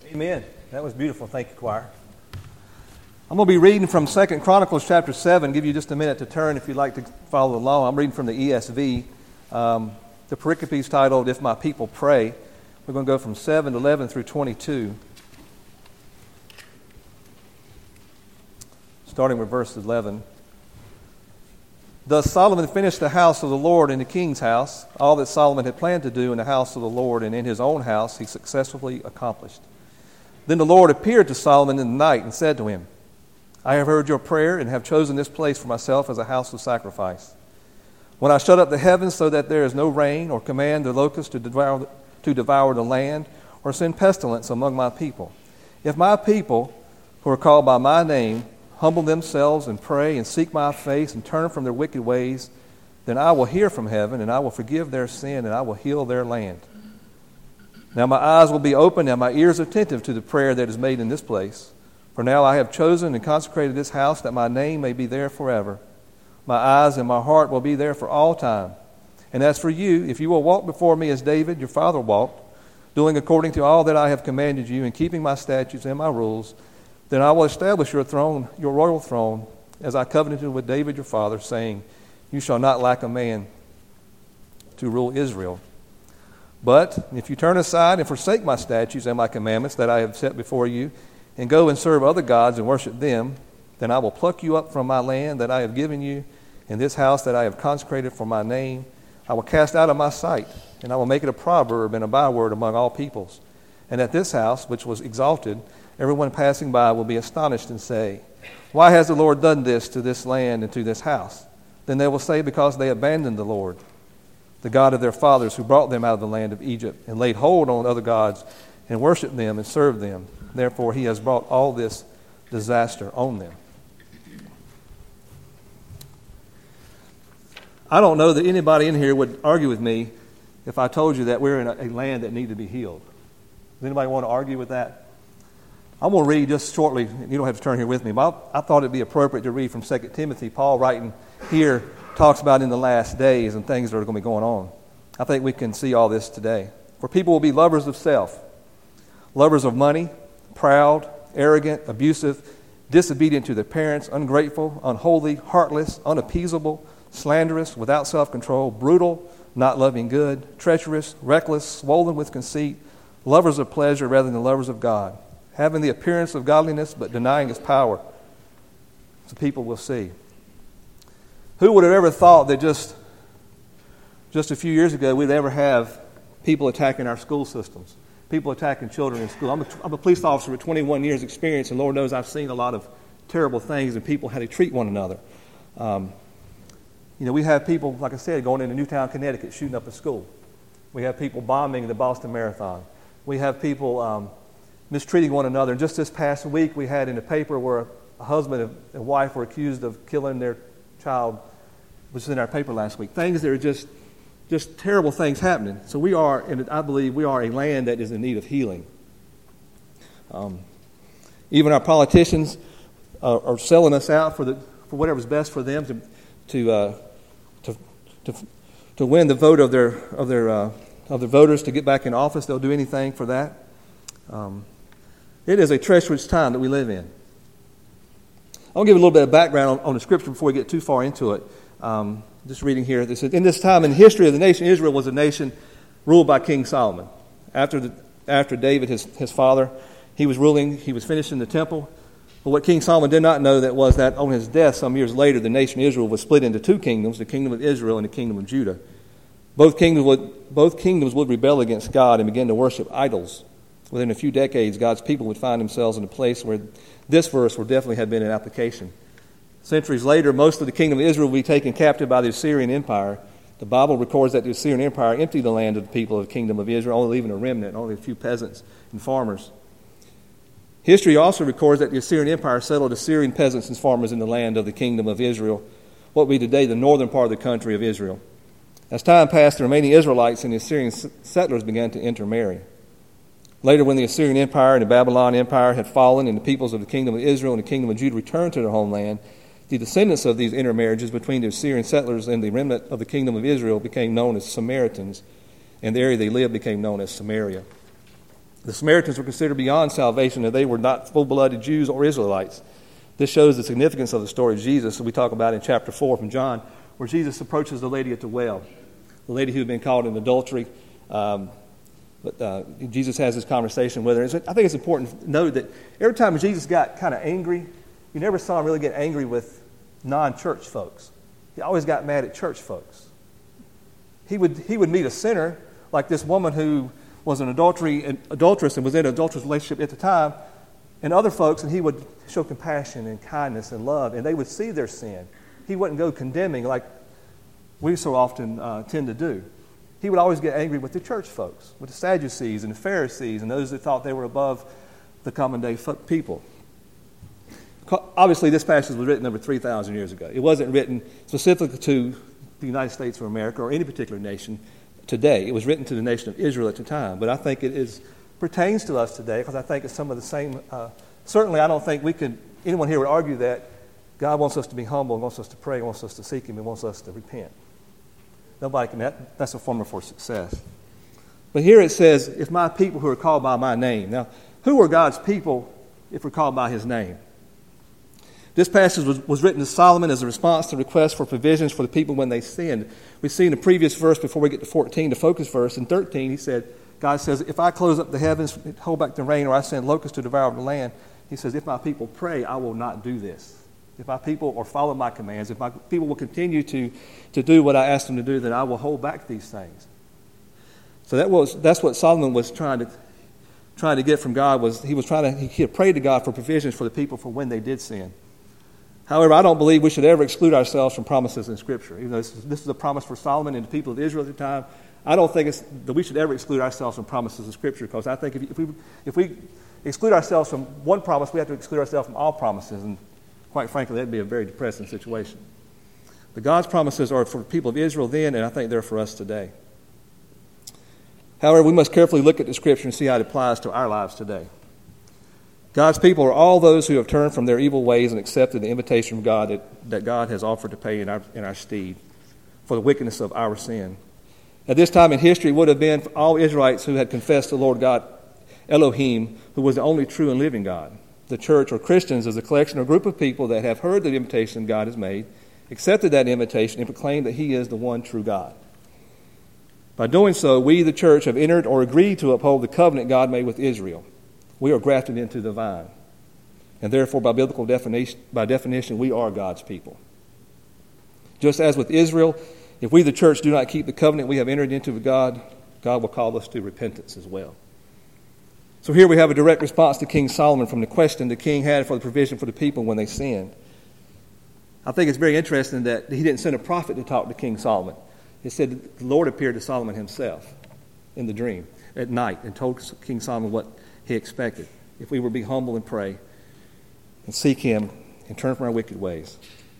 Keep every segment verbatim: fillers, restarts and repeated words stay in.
Amen. That was beautiful. Thank you, choir. I'm going to be reading from Second Chronicles chapter seven. Give you just a minute to turn if you'd like to follow along. I'm reading from the E S V. Um, the pericope is titled, If My People Pray. We're going to go from seven to eleven through twenty-two. Starting with verse eleven. Thus Solomon finished the house of the Lord and the king's house. All that Solomon had planned to do in the house of the Lord and in his own house he successfully accomplished. Then the Lord appeared to Solomon in the night and said to him, I have heard your prayer and have chosen this place for myself as a house of sacrifice. When I shut up the heavens so that there is no rain, or command the locusts to devour, to devour the land, or send pestilence among my people, if my people who are called by my name humble themselves and pray and seek my face and turn from their wicked ways, then I will hear from heaven and I will forgive their sin and I will heal their land. Now my eyes will be open and my ears attentive to the prayer that is made in this place. For now I have chosen and consecrated this house that my name may be there forever. My eyes and my heart will be there for all time. And as for you, if you will walk before me as David, your father, walked, doing according to all that I have commanded you and keeping my statutes and my rules, then I will establish your throne, your royal throne, as I covenanted with David your father, saying, you shall not lack a man to rule Israel. But if you turn aside and forsake my statutes and my commandments that I have set before you, and go and serve other gods and worship them, then I will pluck you up from my land that I have given you, and this house that I have consecrated for my name. I will cast out of my sight, and I will make it a proverb and a byword among all peoples. And at this house, which was exalted, everyone passing by will be astonished and say, why has the Lord done this to this land and to this house? Then they will say, because they abandoned the Lord, the God of their fathers, who brought them out of the land of Egypt, and laid hold on other gods, and worshipped them and served them. Therefore he has brought all this disaster on them. I don't know that anybody in here would argue with me if I told you that we're in a, a land that needed to be healed. Does anybody want to argue with that? I'm going to read just shortly. You don't have to turn here with me, but I, I thought it would be appropriate to read from Second Timothy. Paul, writing here, talks about in the last days and things that are going to be going on. I think we can see all this today. For people will be lovers of self, lovers of money, proud, arrogant, abusive, disobedient to their parents, ungrateful, unholy, heartless, unappeasable, slanderous, without self-control, brutal, not loving good, treacherous, reckless, swollen with conceit, lovers of pleasure rather than lovers of God, having the appearance of godliness but denying its power. So people will see. Who would have ever thought that just, just a few years ago we'd ever have people attacking our school systems, people attacking children in school? I'm a, I'm a police officer with twenty-one years experience, and Lord knows I've seen a lot of terrible things and people how they treat one another. Um, you know, we have people, like I said, going into Newtown, Connecticut, shooting up a school. We have people bombing the Boston Marathon. We have people um, mistreating one another. And just this past week, we had in the paper where a husband and wife were accused of killing their child, which was in our paper last week. Things that are just, just terrible things happening. So we are, and I believe we are a land that is in need of healing. Um, even our politicians uh, are selling us out for the for whatever's best for them to to uh, to, to to win the vote of their of their uh, of their voters to get back in office. They'll do anything for that. Um, it is a treacherous time that we live in. I'll give a little bit of background on, on the scripture before we get too far into it. Um, just reading here, this is, in this time in the history of the nation, Israel was a nation ruled by King Solomon. After the, after David, his, his father, he was ruling, he was finishing the temple. But what King Solomon did not know that was that on his death some years later, the nation of Israel was split into two kingdoms, the kingdom of Israel and the kingdom of Judah. Both kingdoms would, both kingdoms would rebel against God and begin to worship idols. Within a few decades, God's people would find themselves in a place where this verse would definitely have been an application. Centuries later, most of the kingdom of Israel would be taken captive by the Assyrian Empire. The Bible records that the Assyrian Empire emptied the land of the people of the kingdom of Israel, only leaving a remnant, only a few peasants and farmers. History also records that the Assyrian Empire settled Assyrian peasants and farmers in the land of the kingdom of Israel, what would be today the northern part of the country of Israel. As time passed, the remaining Israelites and the Assyrian settlers began to intermarry. Later, when the Assyrian Empire and the Babylon Empire had fallen and the peoples of the kingdom of Israel and the kingdom of Judah returned to their homeland, the descendants of these intermarriages between the Assyrian settlers and the remnant of the kingdom of Israel became known as Samaritans, and the area they lived became known as Samaria. The Samaritans were considered beyond salvation, and they were not full-blooded Jews or Israelites. This shows the significance of the story of Jesus that we talk about in chapter four from John, where Jesus approaches the lady at the well, the lady who had been caught in adultery. Um, but uh, Jesus has this conversation with her. I think it's important to note that every time Jesus got kind of angry, you never saw him really get angry with non-church folks. He always got mad at church folks. He would he would meet a sinner, like this woman who was an adultery, an adulteress and was in an adulterous relationship at the time, and other folks, and he would show compassion and kindness and love, and they would see their sin. He wouldn't go condemning like we so often uh, tend to do. He would always get angry with the church folks, with the Sadducees and the Pharisees and those that thought they were above the common day people. Obviously, this passage was written over three thousand years ago. It wasn't written specifically to the United States of America or any particular nation today. It was written to the nation of Israel at the time. But I think it is pertains to us today because I think it's some of the same. Uh, certainly, I don't think we could, anyone here would argue that God wants us to be humble, wants us to pray, wants us to seek Him, and wants us to repent. Nobody can, that, that's a formula for success. But here it says, if my people who are called by my name. Now, who are God's people if we're called by His name? This passage was, was written to Solomon as a response to requests for provisions for the people when they sinned. We see in the previous verse, before we get to fourteen, the focus verse, in thirteen, he said, God says, if I close up the heavens, hold back the rain, or I send locusts to devour the land, He says, if my people pray, I will not do this. If my people or follow my commands, if my people will continue to, to do what I ask them to do, then I will hold back these things. So that was that's what Solomon was trying to trying to get from God. Was he was trying to he had prayed to God for provisions for the people for when they did sin. However, I don't believe we should ever exclude ourselves from promises in Scripture. Even though this is, this is a promise for Solomon and the people of Israel at the time, I don't think it's, that we should ever exclude ourselves from promises in Scripture, because I think if, if we if we exclude ourselves from one promise, we have to exclude ourselves from all promises, and quite frankly, that'd be a very depressing situation. But God's promises are for the people of Israel then, and I think they're for us today. However, we must carefully look at the Scripture and see how it applies to our lives today. God's people are all those who have turned from their evil ways and accepted the invitation from God that, that God has offered to pay in our, in our stead for the wickedness of our sin. At this time in history, it would have been all Israelites who had confessed the Lord God, Elohim, who was the only true and living God. The church or Christians is a collection or group of people that have heard the invitation God has made, accepted that invitation, and proclaimed that He is the one true God. By doing so, we, the church, have entered or agreed to uphold the covenant God made with Israel. We are grafted into the vine. And therefore, by biblical definition, by definition, we are God's people. Just as with Israel, if we, the church, do not keep the covenant we have entered into with God, God will call us to repentance as well. So here we have a direct response to King Solomon from the question the king had for the provision for the people when they sinned. I think it's very interesting that he didn't send a prophet to talk to King Solomon. It said that the Lord appeared to Solomon himself in the dream at night and told King Solomon what he expected. If we would be humble and pray and seek Him and turn from our wicked ways.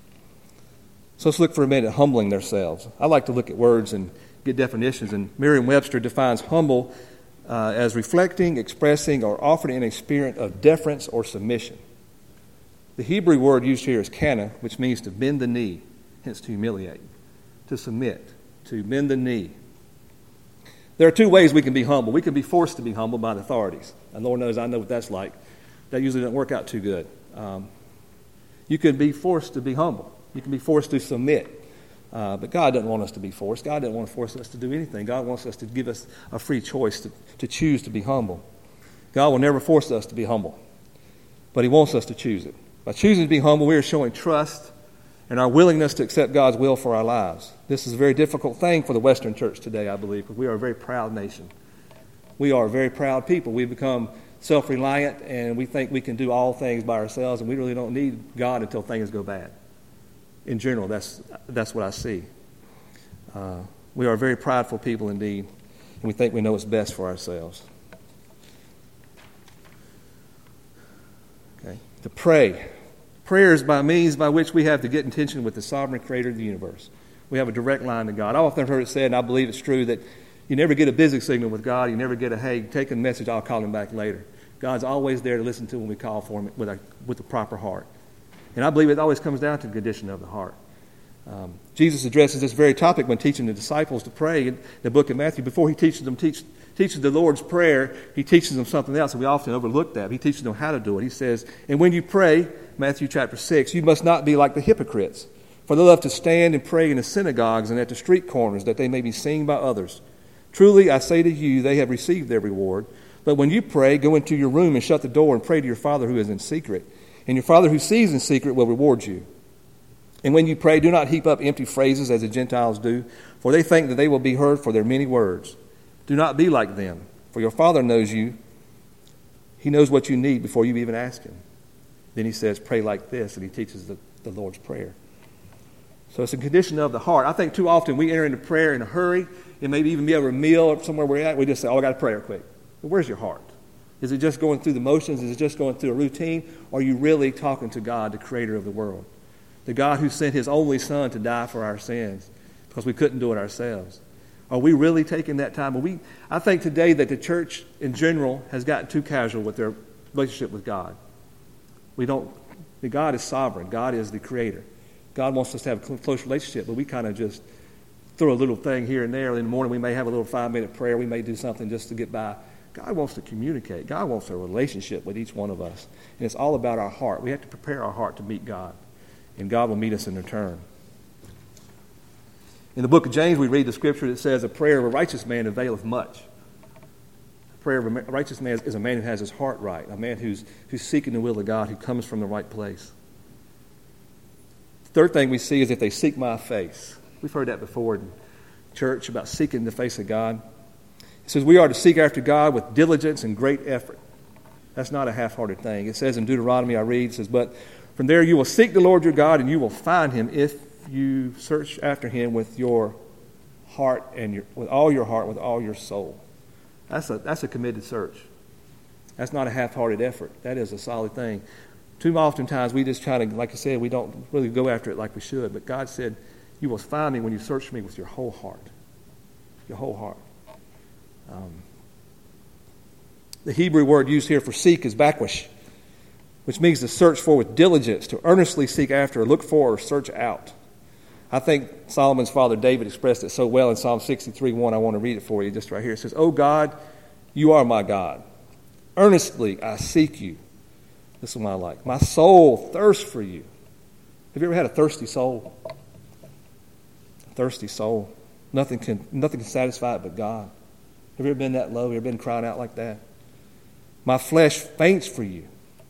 So let's look for a minute at humbling themselves. I like to look at words and get definitions, and Merriam-Webster defines humble uh, as reflecting, expressing, or offering in a spirit of deference or submission. The Hebrew word used here is kana, which means to bend the knee, hence to humiliate, to submit, to bend the knee. There are two ways we can be humble. We can be forced to be humble by the authorities. And Lord knows I know what that's like. That usually doesn't work out too good. Um, you can be forced to be humble. You can be forced to submit. Uh, but God doesn't want us to be forced. God doesn't want to force us to do anything. God wants us to give us a free choice to, to choose to be humble. God will never force us to be humble. But He wants us to choose it. By choosing to be humble, we are showing trust and our willingness to accept God's will for our lives. This is a very difficult thing for the Western church today, I believe, because we are a very proud nation. We are a very proud people. We've become self-reliant, and we think we can do all things by ourselves, and we really don't need God until things go bad. In general, that's that's what I see. Uh, we are a very prideful people indeed, and we think we know what's best for ourselves. Okay, to pray. Prayer is by means by which we have to get in tension with the sovereign creator of the universe. We have a direct line to God. I've often heard it said, and I believe it's true, that you never get a busy signal with God. You never get a, hey, take a message, I'll call him back later. God's always there to listen to when we call for him with, a, with the proper heart. And I believe it always comes down to the condition of the heart. Um, Jesus addresses this very topic when teaching the disciples to pray in the book of Matthew. Before he teaches them teach, teaches the Lord's Prayer, he teaches them something else that we often overlook that. He teaches them how to do it. He says, and when you pray, Matthew chapter six, you must not be like the hypocrites, for they love to stand and pray in the synagogues and at the street corners, that they may be seen by others. Truly, I say to you, they have received their reward. But when you pray, go into your room and shut the door and pray to your Father who is in secret. And your Father who sees in secret will reward you. And when you pray, do not heap up empty phrases as the Gentiles do, for they think that they will be heard for their many words. Do not be like them, for your Father knows you. He knows what you need before you even ask Him. Then He says, pray like this, and He teaches the, the Lord's Prayer. So it's a condition of the heart. I think too often we enter into prayer in a hurry. It may even be over a meal or somewhere we're at. We just say, oh, I got to pray real quick. But where's your heart? Is it just going through the motions? Is it just going through a routine? Or are you really talking to God, the creator of the world? The God who sent His only Son to die for our sins because we couldn't do it ourselves. Are we really taking that time? We, I think today that the church in general has gotten too casual with their relationship with God. We don't, God is sovereign. God is the creator. God wants us to have a close relationship, but we kind of just throw a little thing here and there. In the morning we may have a little five-minute prayer. We may do something just to get by. God wants to communicate. God wants a relationship with each one of us. And it's all about our heart. We have to prepare our heart to meet God, and God will meet us in return. In the book of James, we read the scripture that says, a prayer of a righteous man availeth much. A prayer of a righteous man is a man who has his heart right, a man who's, who's seeking the will of God, who comes from the right place. Third thing we see is that they seek my face. We've heard that before in church about seeking the face of God. It says we are to seek after God with diligence and great effort. That's not a half-hearted thing. It says in Deuteronomy, I read, it says, but from there you will seek the Lord your God and you will find Him if you search after Him with your heart and your, with all your heart, with all your soul. That's a, that's a committed search. That's not a half-hearted effort. That is a solid thing. Too often times we just try to, like I said, we don't really go after it like we should. But God said, you will find me when you search for me with your whole heart. Your whole heart. Um, the Hebrew word used here for seek is bakwish, which means to search for with diligence, to earnestly seek after, or look for, or search out. I think Solomon's father David expressed it so well in Psalm sixty-three one. I want to read it for you just right here. It says, O God, you are my God. Earnestly I seek you. This is what I like. My soul thirsts for you. Have you ever had a thirsty soul? A thirsty soul. Nothing can, nothing can satisfy it but God. Have you ever been that low? Have you ever been crying out like that? My flesh faints for you,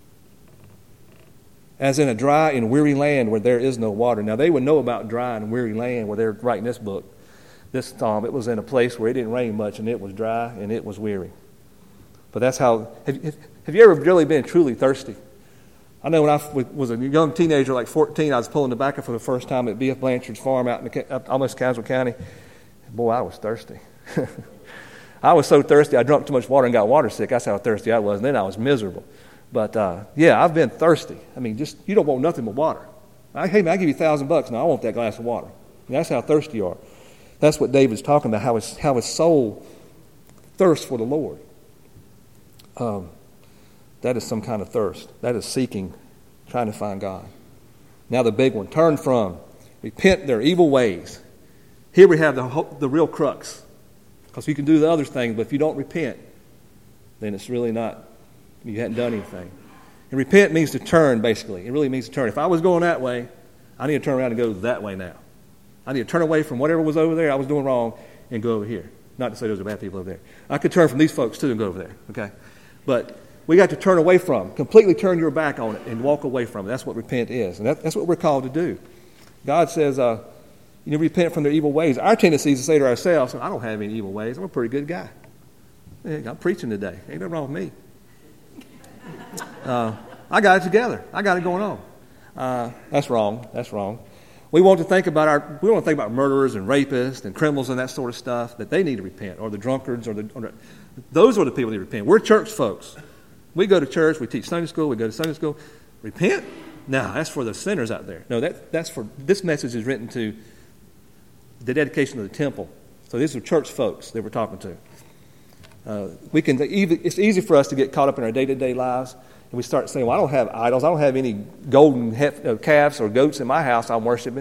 as in a dry and weary land where there is no water. Now, they would know about dry and weary land where they're writing this book, this psalm. It was in a place where it didn't rain much, and it was dry, and it was weary. But that's how... Have, have you ever really been truly thirsty? I know when I was a young teenager, like fourteen, I was pulling tobacco for the first time at B F Blanchard's farm out in the, up almost Caswell County. Boy, I was thirsty. I was so thirsty, I drank too much water and got water sick. That's how thirsty I was. And then I was miserable. But, uh, yeah, I've been thirsty. I mean, just, you don't want nothing but water. I, hey, man, I give you a thousand bucks. Now I want that glass of water. And that's how thirsty you are. That's what David's talking about, how his, how his soul thirsts for the Lord. Um, that is some kind of thirst. That is seeking, trying to find God. Now the big one, turn from, repent their evil ways. Here we have the, the real crux. Because you can do the other things, but if you don't repent, then it's really not, you hadn't done anything. And repent means to turn, basically. It really means to turn. If I was going that way, I need to turn around and go that way now. I need to turn away from whatever was over there I was doing wrong and go over here. Not to say those are bad people over there. I could turn from these folks too and go over there, okay? But we got to turn away from, completely turn your back on it and walk away from it. That's what repent is. And that, that's what we're called to do. God says, uh, you know, repent from their evil ways. Our tendency is to say to ourselves, I don't have any evil ways. I'm a pretty good guy. I'm preaching today. Ain't nothing wrong with me. Uh, I got it together. I got it going on. Uh, that's wrong. That's wrong. We want to think about our. We want to think about murderers and rapists and criminals and that sort of stuff, that they need to repent, or the drunkards, or the. Or the those are the people that need to repent. We're church folks. We go to church. We teach Sunday school. We go to Sunday school. Repent? No, that's for the sinners out there. No, that that's for. This message is written to the dedication of the temple. So these are church folks that we're talking to. Uh, we can. It's easy for us to get caught up in our day-to-day lives, and we start saying, "Well, I don't have idols. I don't have any golden hef- uh, calves or goats in my house I'm worshiping."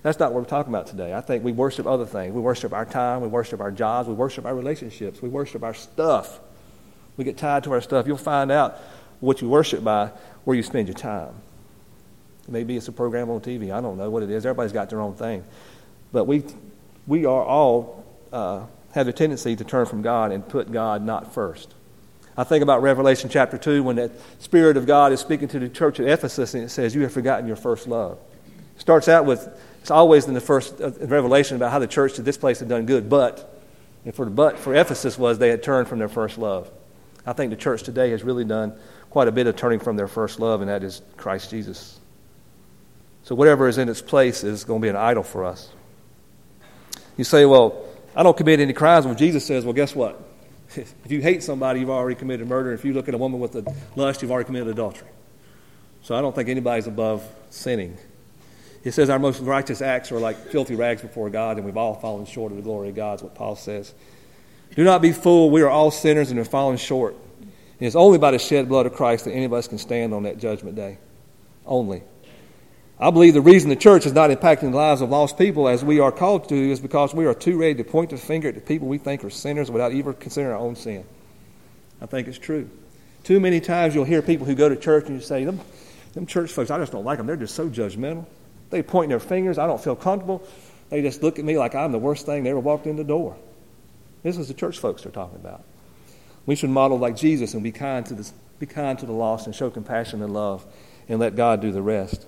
That's not what we're talking about today. I think we worship other things. We worship our time. We worship our jobs. We worship our relationships. We worship our stuff. We get tied to our stuff. You'll find out what you worship by where you spend your time. Maybe it's a program on T V. I don't know what it is. Everybody's got their own thing. But we we are all uh, have the tendency to turn from God and put God not first. I think about Revelation chapter two when the Spirit of God is speaking to the church at Ephesus and it says, you have forgotten your first love. It starts out with, it's always in the first uh, Revelation about how the church to this place had done good, but, and for the but for Ephesus was they had turned from their first love. I think the church today has really done quite a bit of turning from their first love, and that is Christ Jesus. So whatever is in its place is going to be an idol for us. You say, well, I don't commit any crimes. Well, Jesus says, well, guess what? If you hate somebody, you've already committed murder. If you look at a woman with a lust, you've already committed adultery. So I don't think anybody's above sinning. It says our most righteous acts are like filthy rags before God, and we've all fallen short of the glory of God, is what Paul says. Do not be fooled. We are all sinners and have fallen short. And it's only by the shed blood of Christ that any of us can stand on that judgment day. Only. I believe the reason the church is not impacting the lives of lost people as we are called to is because we are too ready to point the finger at the people we think are sinners without even considering our own sin. I think it's true. Too many times you'll hear people who go to church and you say, them, them church folks, I just don't like them. They're just so judgmental. They point their fingers. I don't feel comfortable. They just look at me like I'm the worst thing they ever walked in the door. This is the church folks they're talking about. We should model like Jesus and be kind to the, be kind to the lost and show compassion and love and let God do the rest.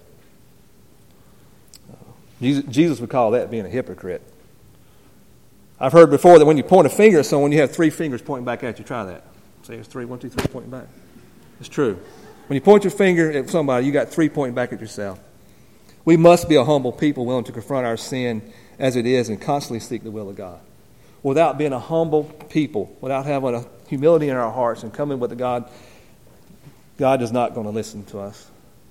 Jesus, Jesus would call that being a hypocrite. I've heard before that when you point a finger at someone, you have three fingers pointing back at you. Try that. Say it's three, one, two, three, pointing back. It's true. When you point your finger at somebody, you got three pointing back at yourself. We must be a humble people willing to confront our sin as it is and constantly seek the will of God. Without being a humble people, without having a humility in our hearts and coming with the God, God is not going to listen to us.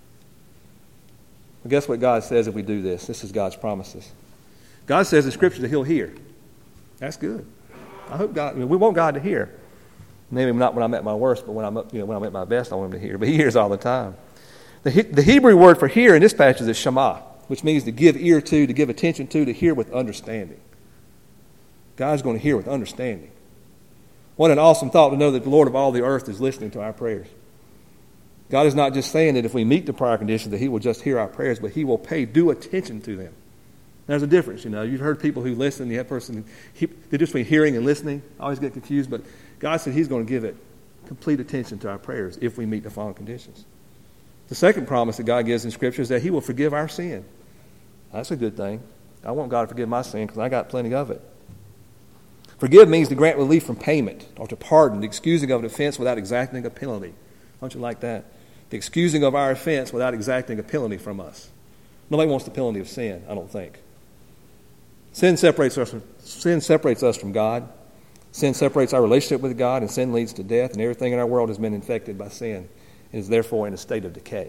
But guess what God says if we do this? This is God's promises. God says in Scripture that He'll hear. That's good. I hope God, I mean, we want God to hear. Maybe not when I'm at my worst, but when I'm, you know, when I'm at my best, I want Him to hear. But He hears all the time. The, the Hebrew word for hear in this passage is shema, which means to give ear to, to give attention to, to hear with understanding. God's going to hear with understanding. What an awesome thought to know that the Lord of all the earth is listening to our prayers. God is not just saying that if we meet the prior conditions that He will just hear our prayers, but He will pay due attention to them. There's a difference, you know. You've heard people who listen, you have person, he, they're just between hearing and listening. I always get confused, but God said He's going to give it complete attention to our prayers if we meet the following conditions. The second promise that God gives in Scripture is that He will forgive our sin. That's a good thing. I want God to forgive my sin because I got plenty of it. Forgive means to grant relief from payment or to pardon, the excusing of an offense without exacting a penalty. Don't you like that? The excusing of our offense without exacting a penalty from us. Nobody wants the penalty of sin, I don't think. Sin separates us from, sin separates us from God. Sin separates our relationship with God, and sin leads to death, and everything in our world has been infected by sin and is therefore in a state of decay.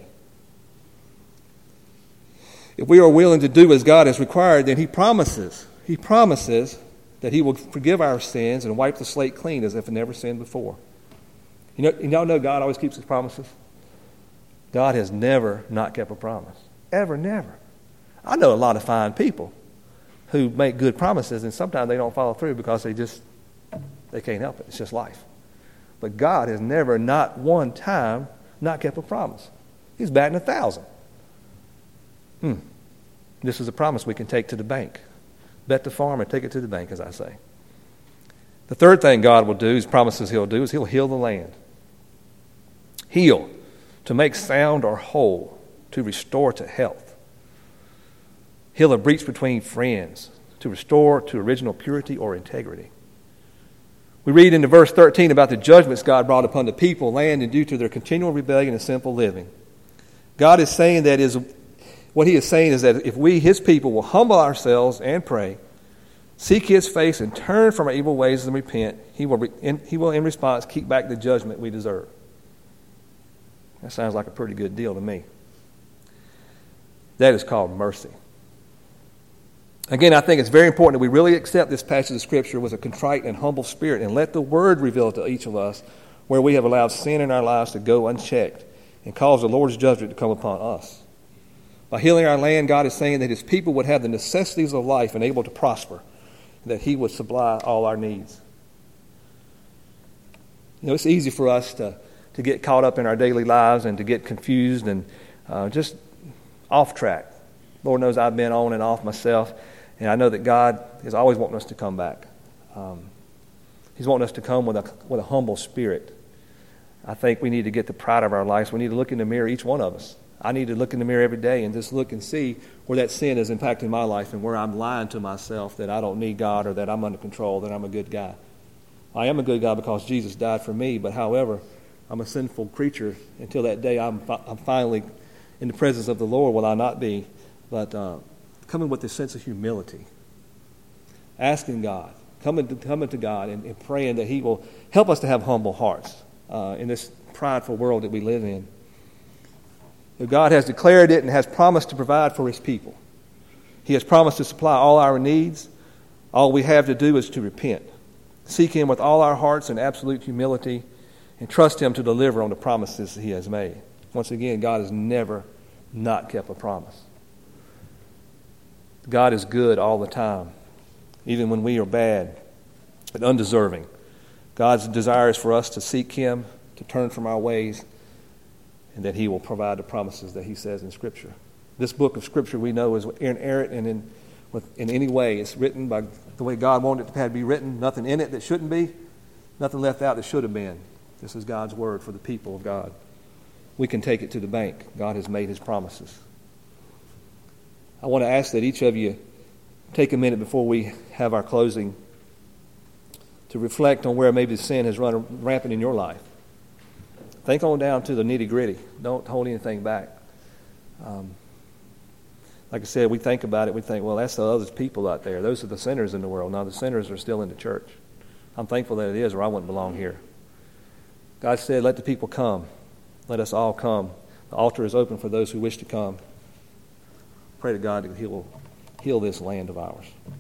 If we are willing to do as God has required, then He promises, He promises that He will forgive our sins and wipe the slate clean as if it never sinned before. You know, you all know God always keeps His promises? God has never not kept a promise. Ever, never. I know a lot of fine people who make good promises, and sometimes they don't follow through because they just, they can't help it. It's just life. But God has never, not one time, not kept a promise. He's batting a thousand. Hmm. This is a promise we can take to the bank. Bet the farm and take it to the bank, as I say. The third thing God will do, His promises He'll do, is He'll heal the land. Heal, to make sound or whole, to restore to health. Heal a breach between friends, to restore to original purity or integrity. We read in verse thirteen about the judgments God brought upon the people, land, and due to their continual rebellion and sinful living. God is saying that is, what He is saying is that if we, His people, will humble ourselves and pray, seek His face and turn from our evil ways and repent, He will, in, he will in response keep back the judgment we deserve. That sounds like a pretty good deal to me. That is called mercy. Again, I think it's very important that we really accept this passage of Scripture with a contrite and humble spirit and let the Word reveal to each of us where we have allowed sin in our lives to go unchecked and cause the Lord's judgment to come upon us. By healing our land, God is saying that his people would have the necessities of life and able to prosper, and that he would supply all our needs. You know, it's easy for us to, to get caught up in our daily lives and to get confused and uh, just off track. Lord knows I've been on and off myself, and I know that God is always wanting us to come back. Um, he's wanting us to come with a, with a humble spirit. I think we need to get the pride of our lives. We need to look in the mirror, each one of us. I need to look in the mirror every day and just look and see where that sin is impacting my life and where I'm lying to myself that I don't need God or that I'm under control, that I'm a good guy. I am a good guy because Jesus died for me, but however, I'm a sinful creature. Until that day I'm, fi- I'm finally in the presence of the Lord, will I not be? But uh, coming with this sense of humility, asking God, coming to, coming to God and, and praying that he will help us to have humble hearts uh, in this prideful world that we live in. God has declared it and has promised to provide for his people. He has promised to supply all our needs. All we have to do is to repent. Seek him with all our hearts in absolute humility and trust him to deliver on the promises he has made. Once again, God has never not kept a promise. God is good all the time, even when we are bad and undeserving. God's desire is for us to seek him, to turn from our ways, and that he will provide the promises that he says in Scripture. This book of Scripture we know is inerrant and in, with, in any way. It's written by the way God wanted it to be written. Nothing in it that shouldn't be. Nothing left out that should have been. This is God's word for the people of God. We can take it to the bank. God has made his promises. I want to ask that each of you take a minute before we have our closing to reflect on where maybe sin has run rampant in your life. Think on down to the nitty-gritty. Don't hold anything back. Um, like I said, we think about it. We think, well, that's the other people out there. Those are the sinners in the world. Now the sinners are still in the church. I'm thankful that it is, or I wouldn't belong here. God said, let the people come. Let us all come. The altar is open for those who wish to come. Pray to God that he will heal this land of ours.